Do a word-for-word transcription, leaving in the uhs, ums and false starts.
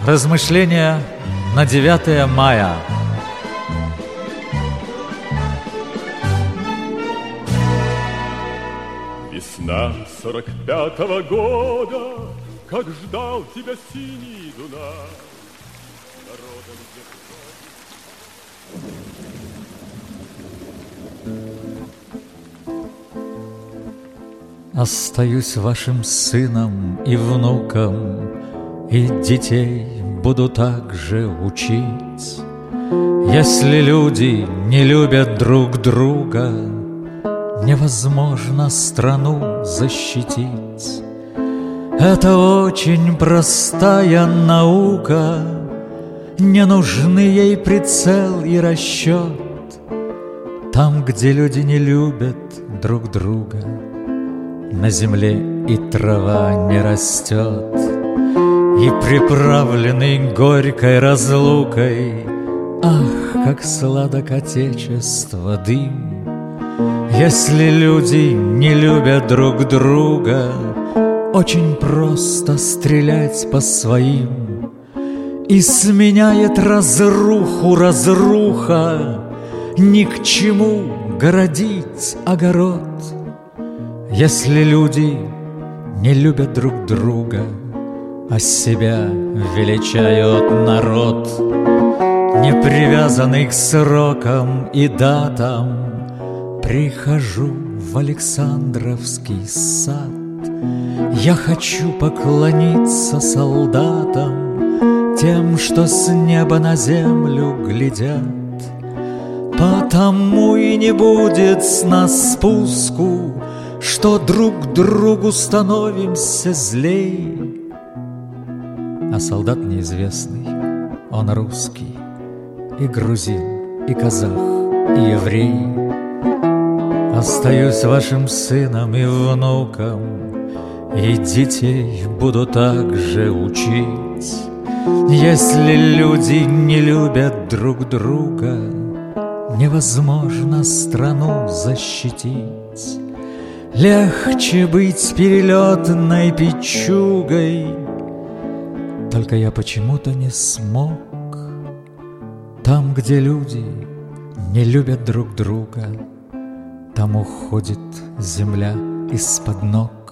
Размышления на девятое мая. Весна сорок пятого года, как ждал тебя синий Дунай. Народом Остаюсь вашим сыном и внуком, и детей буду также учить. Если люди не любят друг друга, невозможно страну защитить. Это очень простая наука, не нужны ей прицел и расчет. Там, где люди не любят друг друга, на земле и трава не растет. И приправленный горькой разлукой, ах, как сладок отечества дым. Если люди не любят друг друга, очень просто стрелять по своим. И сменяет разруху разруха, ни к чему городить огород. Если люди не любят друг друга, а себя величают народ, не привязанный к срокам и датам, прихожу в Александровский сад. Я хочу поклониться солдатам, тем, что с неба на землю глядят. Потому и не будет с нас спуску, что друг другу становимся злей. А солдат неизвестный, он русский, и грузин, и казах, и еврей. Остаюсь вашим сыном и внуком, и детей буду также учить. Если люди не любят друг друга, невозможно страну защитить. Легче быть перелетной печугой, только я почему-то не смог. Там, где люди не любят друг друга, там уходит земля из-под ног.